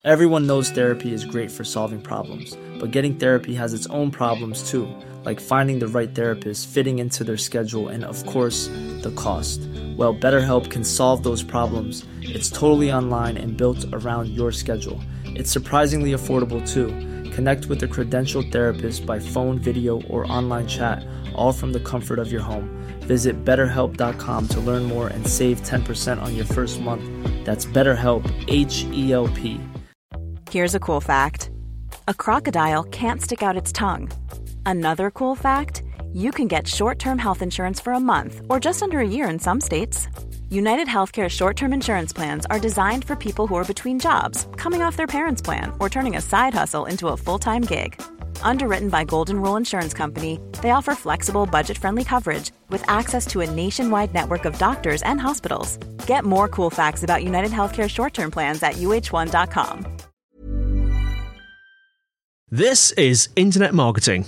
Everyone knows therapy is great for solving problems, but getting therapy has its own problems too, like finding the right therapist, fitting into their schedule, and of course, the cost. Well, BetterHelp can solve those problems. It's totally online and built around your schedule. It's surprisingly affordable too. Connect with a credentialed therapist by phone, video, or online chat, all from the comfort of your home. Visit BetterHelp.com to learn more and save 10% on your first month. That's BetterHelp, H-E-L-P. Here's a cool fact. A crocodile can't stick out its tongue. Another cool fact, you can get short-term health insurance for a month or just under a year in some states. United Healthcare short-term insurance plans are designed for people who are between jobs, coming off their parents' plan, or turning a side hustle into a full-time gig. Underwritten by Golden Rule Insurance Company, they offer flexible, budget-friendly coverage with access to a nationwide network of doctors and hospitals. Get more cool facts about United Healthcare short-term plans at uh1.com. This is Internet Marketing.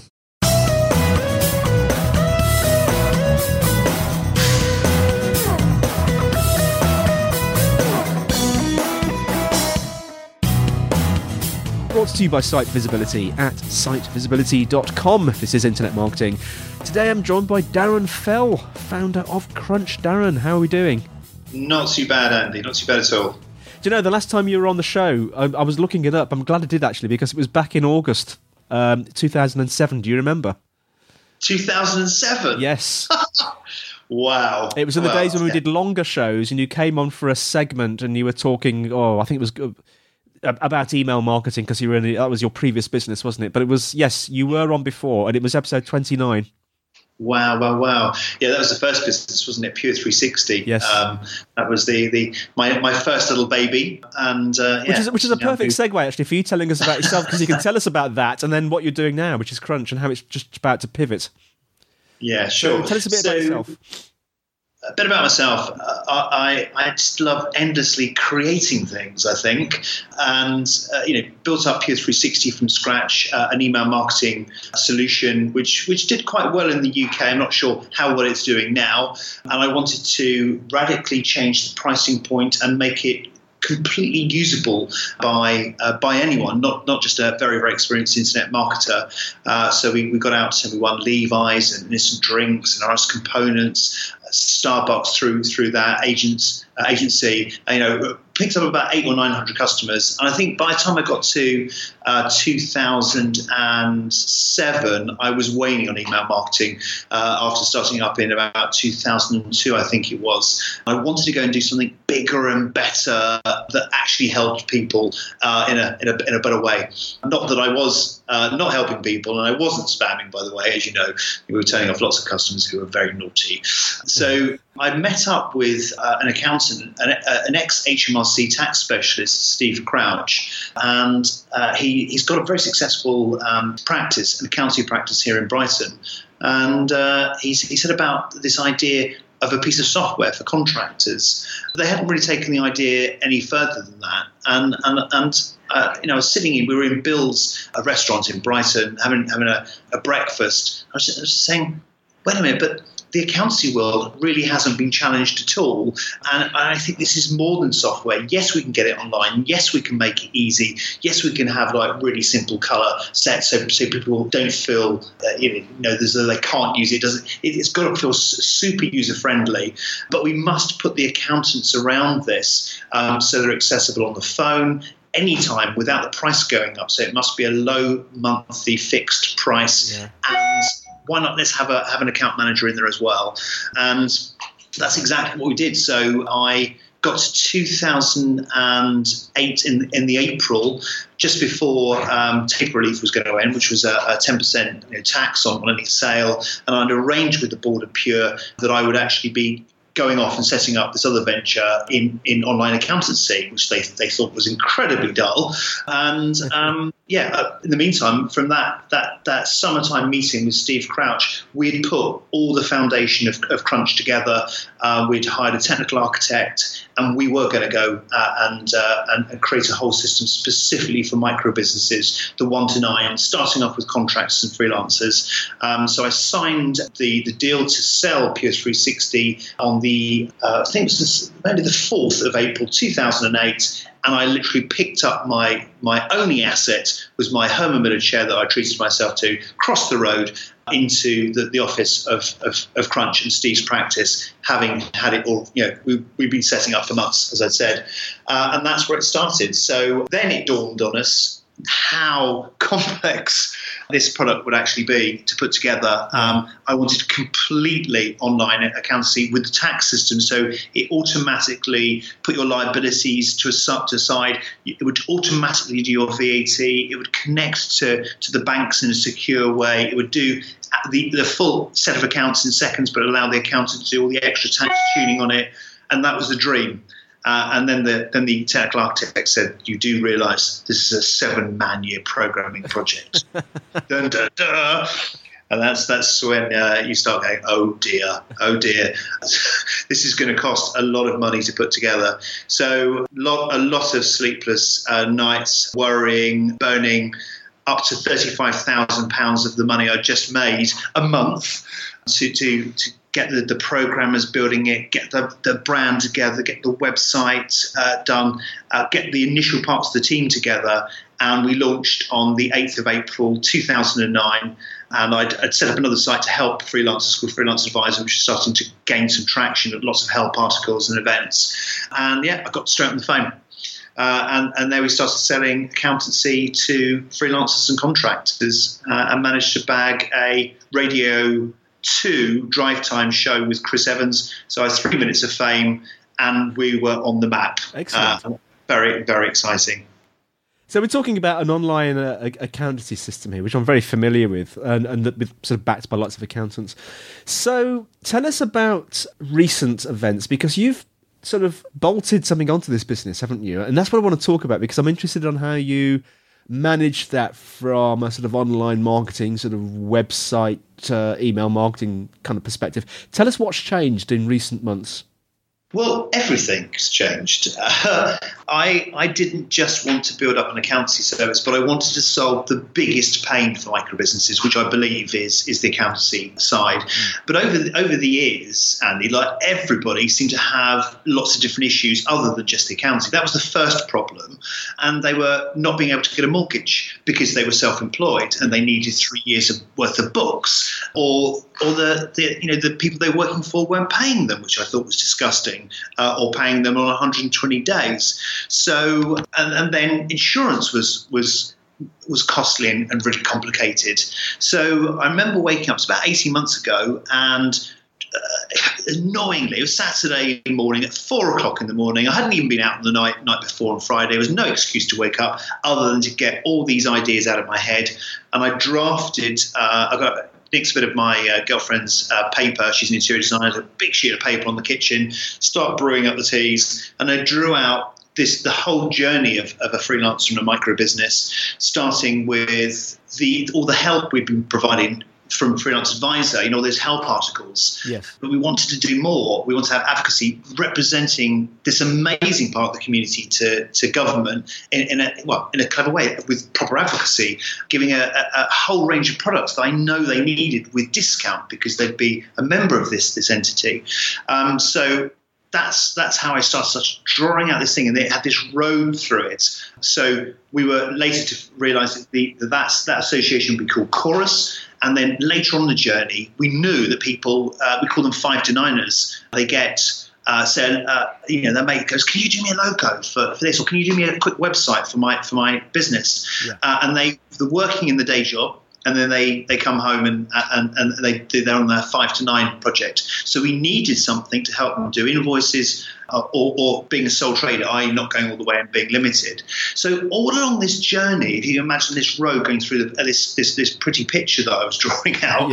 Brought to you by Site Visibility at sitevisibility.com. This is Internet Marketing. Today I'm joined by Darren Fell, founder of Crunch. Darren, how are we doing? Not too bad, Andy. Not too bad at all. Do you know, the last time you were on the show, I was looking it up. I'm glad I did, actually, because it was back in August 2007. Do you remember? 2007? Yes. Wow. It was in the days when we did longer shows, and you came on for a segment and you were talking, I think it was about email marketing, because that was your previous business, wasn't it? But it was, yes, you were on before, and it was episode 29. Wow. Yeah, that was the first business, wasn't it? Pure 360. Yes. That was my first little baby. And which is a perfect segue, actually, for you telling us about yourself, because you can tell us about that and then what you're doing now, which is Crunch, and how it's just about to pivot. Yeah, sure. So tell us a bit about yourself. A bit about myself. I just love endlessly creating things, I think, and built up Pure 360 from scratch, an email marketing solution which did quite well in the UK. I'm not sure how well it's doing now, and I wanted to radically change the pricing point and make it completely usable by anyone, not just a very, very experienced internet marketer. So we got out and we won Levi's and Instant Drinks and RS Components, Starbucks through that agency. Picked up about 800 or 900 customers, and I think by the time I got to 2007, I was waning on email marketing after starting up in about 2002, I think it was. I wanted to go and do something bigger and better that actually helped people in a better way. Not that I was not helping people, and I wasn't spamming, by the way. As you know, we were turning off lots of customers who were very naughty. So I met up with an accountant, an ex-HMRC tax specialist, Steve Crouch, and he's got a very successful practice, an accounting practice here in Brighton. And he said about this idea of a piece of software for contractors. They hadn't really taken the idea any further than that. And I was we were in Bill's, a restaurant in Brighton, having a breakfast. I was just saying, wait a minute, but the accountancy world really hasn't been challenged at all. And I think this is more than software. Yes, we can get it online. Yes, we can make it easy. Yes, we can have really simple color sets so people don't feel they can't use it. It's got to feel super user friendly. But we must put the accountants around this so they're accessible on the phone anytime without the price going up. So it must be a low monthly fixed price. Yeah. And why not let's have an account manager in there as well? And that's exactly what we did. So I got to 2008 in the April, just before taper relief was going to end, which was a 10% tax on any sale. And I'd arranged with the board of Pure that I would actually be going off and setting up this other venture in online accountancy, which they thought was incredibly dull. And in the meantime, from that summertime meeting with Steve Crouch, we'd put all the foundation of Crunch together. We'd hired a technical architect, and we were going to go and create a whole system specifically for micro businesses, the 1 to 9, starting off with contractors and freelancers. So I signed the deal to sell Pure 360 on I think it was maybe the 4th of April 2008, and I literally picked up my only asset was my Herman chair that I treated myself to, crossed the road into the office of Crunch and Steve's practice, having had it all, we've been setting up for months, as I said, and that's where it started. So then it dawned on us how complex this product would actually be to put together. I wanted completely online accountancy with the tax system, so it automatically put your liabilities to a side. It would automatically do your VAT. It would connect to the banks in a secure way. It would do the full set of accounts in seconds, but allow the accountant to do all the extra tax tuning on it, and that was the dream. And then the technical architect said, "You do realise this is a 7-man-year programming project." Dun, dun, dun. And that's when you start going, oh dear, this is going to cost a lot of money to put together. So a lot of sleepless nights, worrying, burning up to £35,000 of the money I just made a month to get the programmers building it, get the brand together, get the website done, get the initial parts of the team together. And we launched on the 8th of April 2009. And I'd set up another site to help freelancers called Freelance Advisor, which is starting to gain some traction at lots of help articles and events. And I got straight on the phone. And there we started selling accountancy to freelancers and contractors, and managed to bag a Radio 2 drive time show with Chris Evans. So I had 3 minutes of fame, and we were on the map. Excellent. Very, very exciting. So we're talking about an online accountancy system here, which I'm very familiar with, and with sort of backed by lots of accountants. So tell us about recent events, because you've sort of bolted something onto this business, haven't you? And that's what I want to talk about, because I'm interested on how you manage that from a sort of online marketing, sort of website, email marketing kind of perspective. Tell us what's changed in recent months. Well, everything's changed. I didn't just want to build up an accountancy service, but I wanted to solve the biggest pain for micro businesses, which I believe is the accountancy side. But over the years, Andy, like everybody seemed to have lots of different issues other than just the accountancy. That was the first problem. And they were not being able to get a mortgage because they were self-employed and they needed 3 years worth of books, or the people they were working for weren't paying them, which I thought was disgusting. Or paying them on 120 days. So, and then insurance was costly and really complicated. So I remember waking up, it's about 18 months ago, and annoyingly, it was Saturday morning at 4 o'clock in the morning. I hadn't even been out on the night before on Friday. There was no excuse to wake up other than to get all these ideas out of my head. And I drafted, I got nicked a bit of my girlfriend's paper. She's an interior designer. A big sheet of paper on the kitchen, start brewing up the teas, and I drew out the whole journey of a freelancer and a micro business, starting with all the help we've been providing from Freelance Advisor, there's help articles. Yes. But we wanted to do more. We want to have advocacy representing this amazing part of the community to government in a clever way, with proper advocacy, giving a whole range of products that I know they needed with discount because they'd be a member of this entity. So that's how I started drawing out this thing, and it had this road through it. So we were later to realise that association would be called Chorus. And then later on the journey, we knew that people, we call them 5-9ers. They get their mate goes, "Can you do me a logo for this, or can you do me a quick website for my business?" Yeah. And they're working in the day job, and then they come home and they're on their 5 to 9 project. So we needed something to help them do invoices, or being a sole trader, i.e. not going all the way and being limited. So all along this journey, if you imagine this road going through this pretty picture that I was drawing out,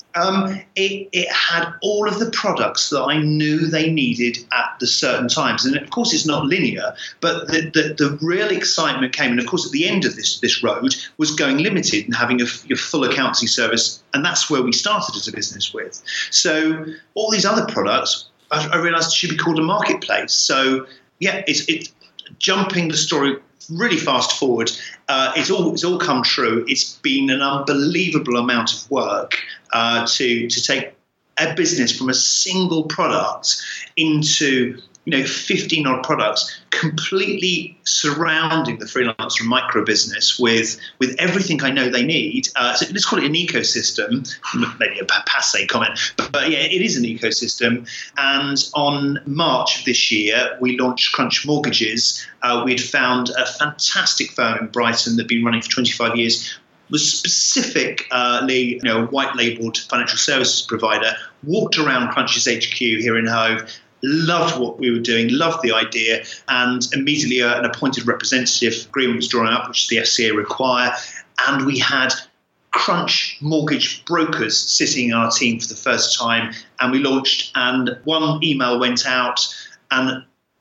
it had all of the products that I knew they needed at the certain times. And of course, it's not linear, but the real excitement came. And of course, at the end of this road was going limited and having your full accountancy service. And that's where we started as a business with. So all these other products, I realised it should be called a marketplace. So it's jumping the story really fast forward. It's all come true. It's been an unbelievable amount of work to take a business from a single product into 15 odd products, completely surrounding the freelancer and micro business with everything I know they need. So let's call it an ecosystem, maybe a passe comment, but yeah, it is an ecosystem. And on March of this year, we launched Crunch Mortgages. We'd found a fantastic firm in Brighton that had been running for 25 years, was specifically a white-labelled financial services provider, walked around Crunch's HQ here in Hove, loved what we were doing, loved the idea, and immediately an appointed representative agreement was drawn up, which the FCA require, and we had Crunch mortgage brokers sitting in our team for the first time, and we launched, and one email went out, and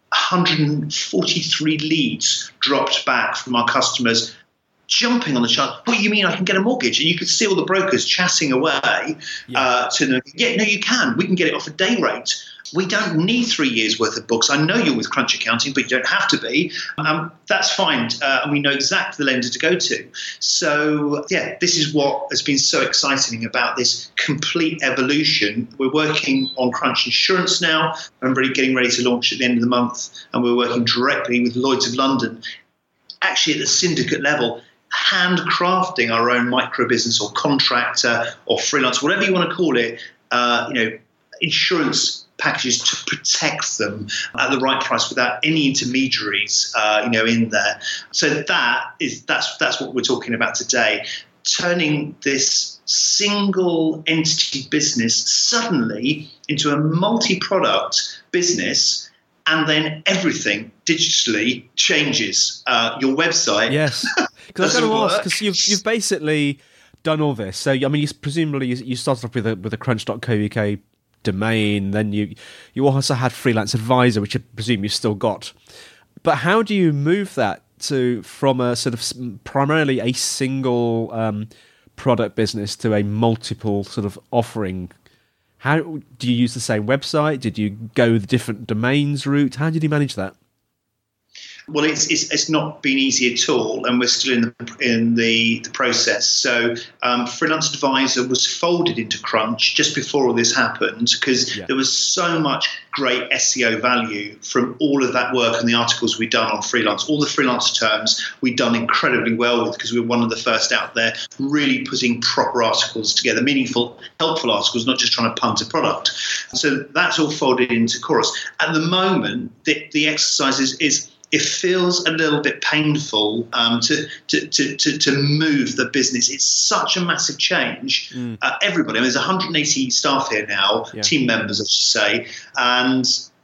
143 leads dropped back from our customers, jumping on the chart. What do you mean I can get a mortgage? And you could see all the brokers chatting away to them. Yeah, no, you can. We can get it off a day rate. We don't need 3 years worth of books. I know you're with Crunch Accounting, but you don't have to be. That's fine. And we know exactly the lender to go to. So, yeah, this is what has been so exciting about this complete evolution. We're working on Crunch Insurance now. I'm really getting ready to launch at the end of the month. And we're working directly with Lloyd's of London, actually at the syndicate level, handcrafting our own micro business or contractor or freelance, whatever you want to call it, insurance packages to protect them at the right price without any intermediaries, in there. So that's what we're talking about today, turning this single entity business suddenly into a multi-product business, and then everything digitally changes. Your website. Yes, because I was going to ask, because you've basically done all this. So I mean, you started off with a crunch.co.uk domain, then you also had Freelance Advisor, which I presume you've still got. But how do you move that from a sort of primarily a single product business to a multiple sort of offering? How do you use the same website? Did you go the different domains route? How did you manage that? Well, it's not been easy at all, and we're still in the process. So, Freelance Advisor was folded into Crunch just before all this happened, because there was so much great SEO value from all of that work and the articles we'd done on freelance. All the freelancer terms we'd done incredibly well with, because we were one of the first out there really putting proper articles together, meaningful, helpful articles, not just trying to punt a product. So that's all folded into Chorus. At the moment, the exercise is it feels a little bit painful to move the business. It's such a massive change. Everybody, there's 180 staff here now, team members, I should say, and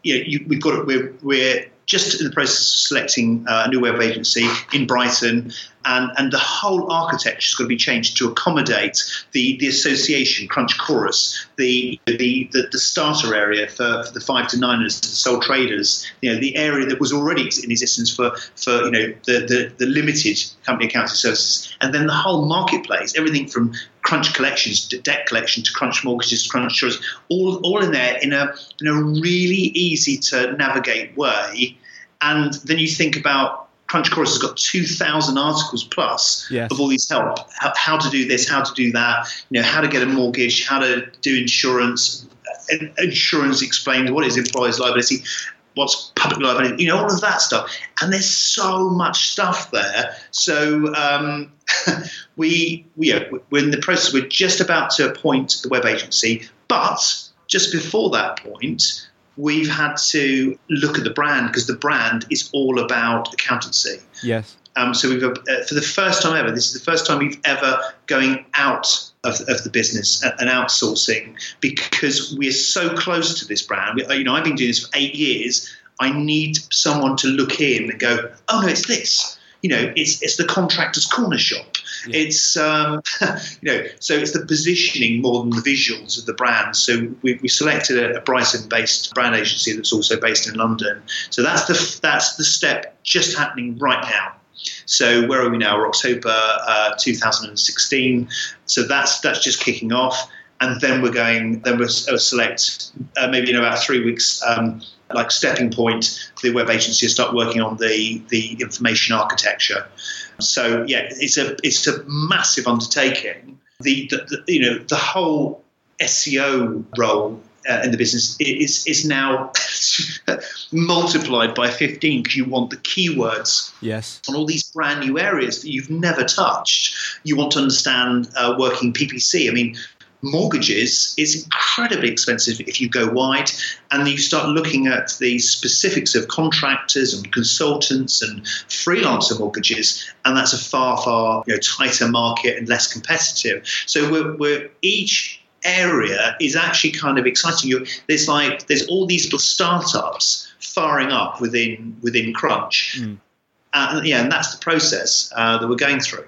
we're just in the process of selecting a new web agency in Brighton, and the whole architecture is going to be changed to accommodate the association, Crunch Chorus, the starter area for the 5 to 9ers, the sole traders, the area that was already in existence for the limited company accounting services, and then the whole marketplace, everything from Crunch Collections to Debt Collection to Crunch Mortgages to Crunch Insurance, all in there in a really easy to navigate way. And then you think about Crunch Chorus has got 2,000 articles plus of all these help, how to do this, how to do that, how to get a mortgage, how to do insurance explained, what is employer's liability, what's public liability, all of that stuff. And there's so much stuff there. So we're in the process. We're just about to appoint the web agency, but just before that point, we've had to look at the brand, because the brand is all about accountancy. Yes. So we've for the first time ever, this is the first time we've ever going out of the business and outsourcing, because we're so close to this brand. I've been doing this for 8 years. I need someone to look in and go, oh no, it's this. It's the contractor's corner shop. Yeah. It's so it's the positioning more than the visuals of the brand. So we selected a Brighton-based brand agency that's also based in London. So that's the step just happening right now. So where are we now? We're October 2016. So that's just kicking off, and then we'll select maybe in about 3 weeks. Like stepping point, the web agency will start working on the information architecture. So it's a massive undertaking. The whole SEO role in the business is now multiplied by 15 because you want the keywords on all these brand new areas that you've never touched. You want to understand working PPC. I mean, mortgages is incredibly expensive if you go wide, and you start looking at the specifics of contractors and consultants and freelancer mortgages, and that's a far tighter market and less competitive. So we're each area is actually kind of exciting. There's all these little startups firing up within Crunch, and that's the process that we're going through.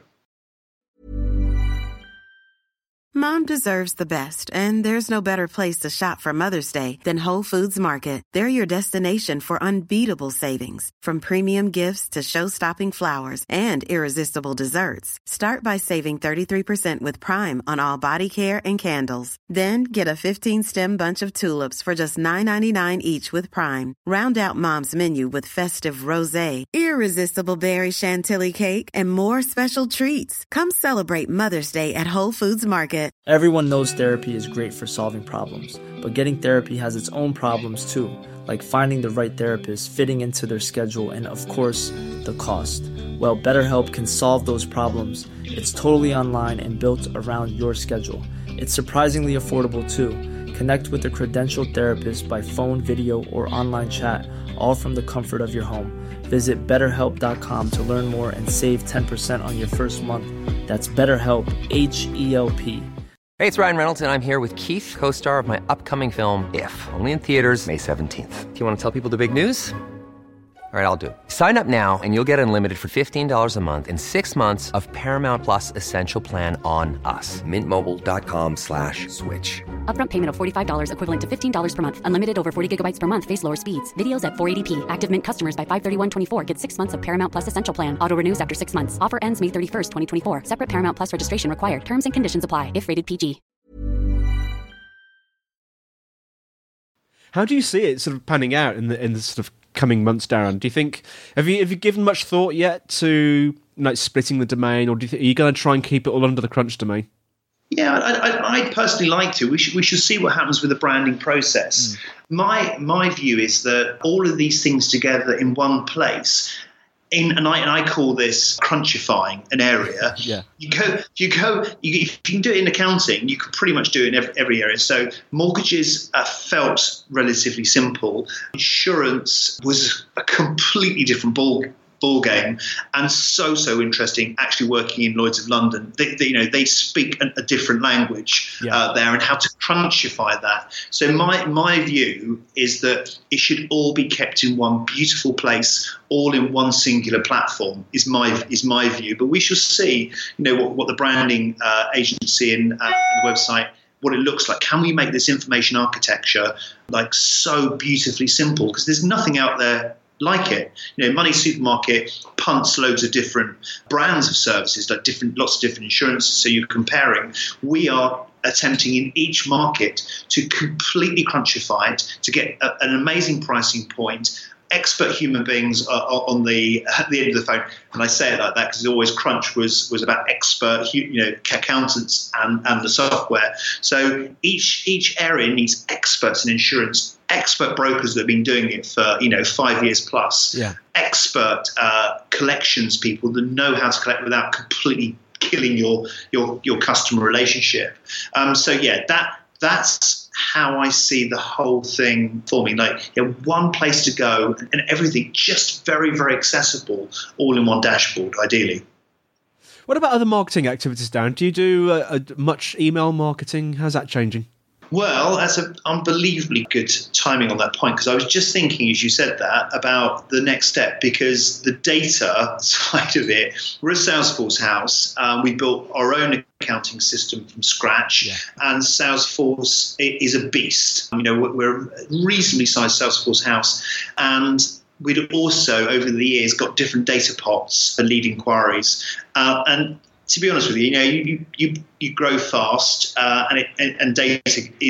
Mom deserves the best, and there's no better place to shop for Mother's Day than Whole Foods Market. They're your destination for unbeatable savings, from premium gifts to show-stopping flowers and irresistible desserts. Start by saving 33% with Prime on all body care and candles. Then get a 15-stem bunch of tulips for just $9.99 each with Prime. Round out Mom's menu with festive rosé, irresistible berry chantilly cake, and more special treats. Come celebrate Mother's Day at Whole Foods Market. Everyone knows therapy is great for solving problems, but getting therapy has its own problems too, like finding the right therapist, fitting into their schedule, and of course, the cost. Well, BetterHelp can solve those problems. It's totally online and built around your schedule. It's surprisingly affordable too. Connect with a credentialed therapist by phone, video, or online chat, all from the comfort of your home. Visit BetterHelp.com to learn more and save 10% on your first month. That's BetterHelp, H-E-L-P. Hey, it's Ryan Reynolds, and I'm here with Keith, co-star of my upcoming film, If, only in theaters May 17th. Do you want to tell people the big news? All right, I'll do it. Sign up now and you'll get unlimited for $15 a month and 6 months of Paramount Plus Essential Plan on us. MintMobile.com/switch. Upfront payment of $45 equivalent to $15 per month. Unlimited over 40 gigabytes per month. Face lower speeds. Videos at 480p. Active Mint customers by 531.24 get 6 months of Paramount Plus Essential Plan. Auto renews after 6 months. Offer ends May 31st, 2024. Separate Paramount Plus registration required. Terms and conditions apply if rated PG. How do you see it sort of panning out in the sort of coming months, Darren? Do you think have you given much thought yet to splitting the domain, or are you going to try and keep it all under the Crunch domain? Yeah, I'd personally like to. We should see what happens with the branding process. My view is that all of these things together in one place. And I call this crunchifying an area. Yeah. If you can do it in accounting, you can pretty much do it in every area. So mortgages felt relatively simple. Insurance was a completely different ball game, and so interesting. Actually, working in Lloyd's of London, they speak a different language there, and how to crunchify that. So my view is that it should all be kept in one beautiful place, all in one singular platform. Is my view. But we shall see, what the branding agency and the website, what it looks like. Can we make this information architecture so beautifully simple? Because there's nothing out there like it. Money Supermarket punts loads of different brands of services, lots of different insurances. So you're comparing. We are attempting in each market to completely crunchify it, to get an amazing pricing point. Expert human beings are at the end of the phone, and I say it like that because always Crunch was about expert, accountants and the software. So each area needs experts in insurance, expert brokers that have been doing it for 5 years plus, expert collections people that know how to collect without completely killing your customer relationship. That's how I see the whole thing forming. One place to go and everything just very, very accessible, all in one dashboard, ideally. What about other marketing activities, Darren? Do you do much email marketing? How's that changing? Well, that's an unbelievably good timing on that point, because I was just thinking, as you said that, about the next step, because the data side of it, we're a Salesforce house. We built our own accounting system from scratch, and Salesforce is a beast. We're a reasonably sized Salesforce house, and we'd also, over the years, got different data pots for lead inquiries. And to be honest with you, you grow fast, and data is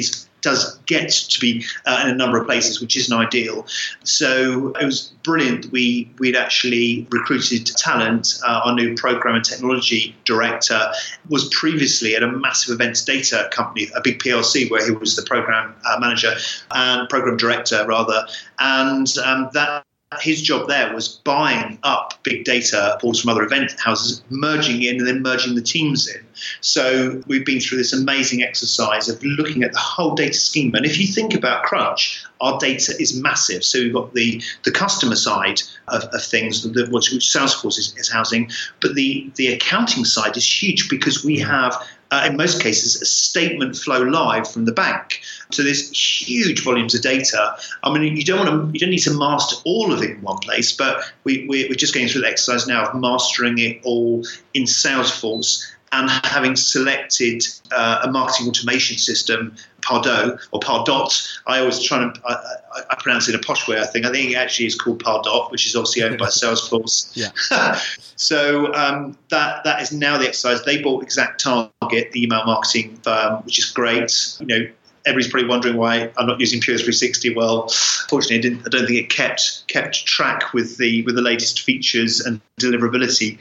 does get to be in a number of places, which isn't ideal. So it was brilliant. We'd actually recruited talent. Our new program and technology director was previously at a massive events data company, a big PLC, where he was the program manager and program director rather. And that his job there was buying up big data pools from other event houses, merging in and then merging the teams in. So we've been through this amazing exercise of looking at the whole data schema. And if you think about Crunch, our data is massive. So we've got the customer side of things, which Salesforce is housing, but the accounting side is huge because we have, in most cases, a statement flow live from the bank. So there's huge volumes of data. I mean, you don't need to master all of it in one place, but we're just going through the exercise now of mastering it all in Salesforce and having selected a marketing automation system, Pardot or Pardot. I always try to I pronounce it in a posh way. I think it actually is called Pardot, which is obviously owned by Salesforce. Yeah. So that is now the exercise. They bought ExactTarget, the email marketing firm, which is great. Everybody's probably wondering why I'm not using Pure 360. Well, fortunately, I don't think it kept track with the latest features and deliverability.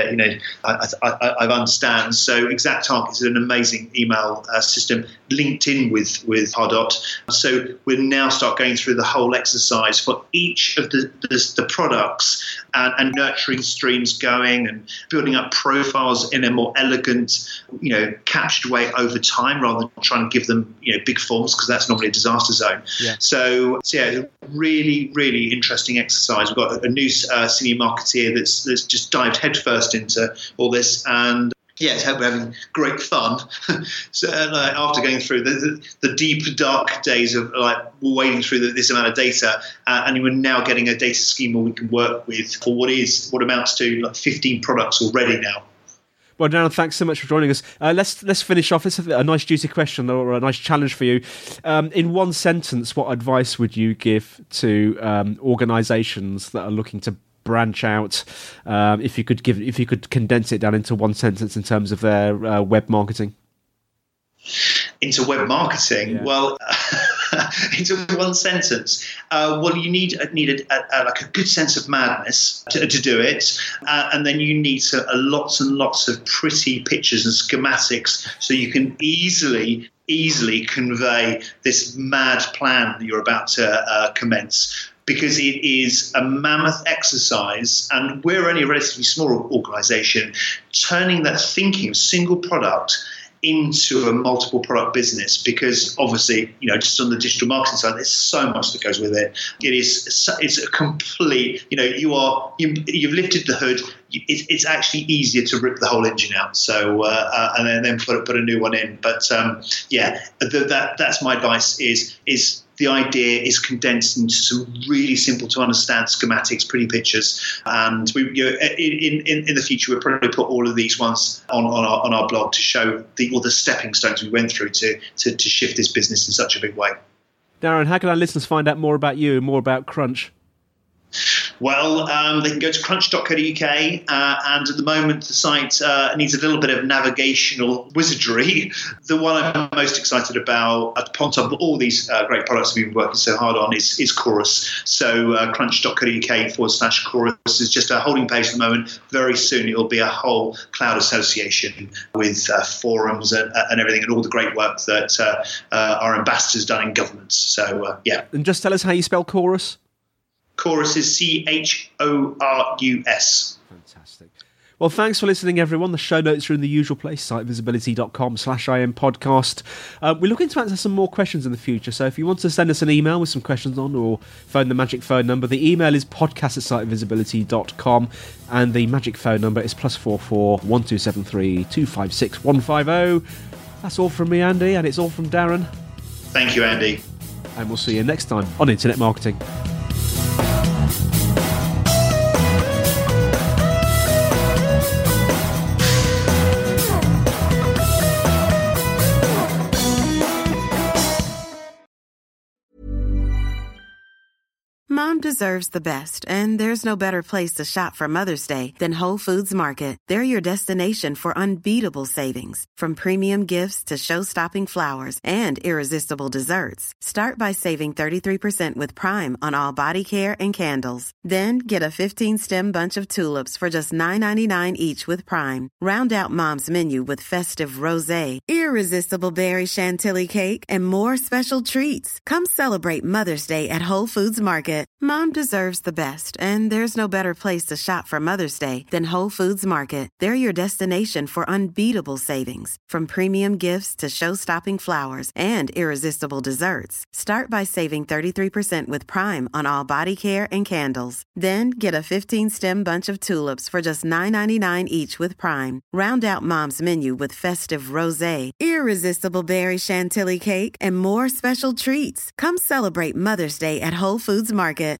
I understand. So ExactTarget is an amazing email system linked in with Pardot. So we'll now start going through the whole exercise for each of the products and nurturing streams going and building up profiles in a more elegant, captured way over time rather than trying to give them, big forms, because that's normally a disaster zone. Yeah. So it's a really, really interesting exercise. We've got a new senior marketeer that's just dived headfirst into all this, and we're having great fun. So after going through the deep, dark days of wading through this amount of data, and we're now getting a data schema we can work with for what amounts to 15 products already now. Well, Darren, thanks so much for joining us. Let's finish off. This is a nice juicy question or a nice challenge for you. In one sentence, what advice would you give to organisations that are looking to branch out? If you could condense it down into one sentence in terms of their web marketing. Into web marketing, yeah. Well, into one sentence. You need a good sense of madness to do it, and then you need lots and lots of pretty pictures and schematics so you can easily convey this mad plan that you're about to commence. Because it is a mammoth exercise, and we're only a relatively small organisation, turning that thinking of single product into a multiple product business, because obviously, just on the digital marketing side, there's so much that goes with it. It's a complete, you've lifted the hood. It's actually easier to rip the whole engine out. So, and then put a new one in. But that's my advice is the idea is condensed into some really simple to understand schematics, pretty pictures, and we in the future we'll probably put all of these ones on our blog to show all the stepping stones we went through to shift this business in such a big way. Darren, how can our listeners find out more about you and more about Crunch? Well, they can go to crunch.co.uk, and at the moment the site needs a little bit of navigational wizardry. The one I'm most excited about, upon top of all these great products we've been working so hard on, is Chorus. So crunch.co.uk/Chorus is just a holding page at the moment. Very soon it will be a whole cloud association with forums and everything, and all the great work that our ambassadors done in governments. So, And just tell us how you spell Chorus. Chorus is CHORUS. Fantastic. Well, thanks for listening, everyone. The show notes are in the usual place, sitevisibility.com/IM podcast. We're looking to answer some more questions in the future, so if you want to send us an email with some questions on, or phone the magic phone number, the email is podcast@sitevisibility.com, and the magic phone number is +44 1273 256 150. That's all from me, Andy, and it's all from Darren. Thank you, Andy. And we'll see you next time on Internet Marketing. Mom Mom deserves the best, and there's no better place to shop for Mother's Day than Whole Foods Market. They're your destination for unbeatable savings, from premium gifts to show-stopping flowers and irresistible desserts. Start by saving 33% with Prime on all body care and candles. Then get a 15-stem bunch of tulips for just $9.99 each with Prime. Round out Mom's menu with festive rosé, irresistible berry chantilly cake, and more special treats. Come celebrate Mother's Day at Whole Foods Market. Mom deserves the best, and there's no better place to shop for Mother's Day than Whole Foods Market. They're your destination for unbeatable savings, from premium gifts to show-stopping flowers and irresistible desserts. Start by saving 33% with Prime on all body care and candles. Then get a 15-stem bunch of tulips for just $9.99 each with Prime. Round out Mom's menu with festive rosé, irresistible berry chantilly cake, and more special treats. Come celebrate Mother's Day at Whole Foods Market.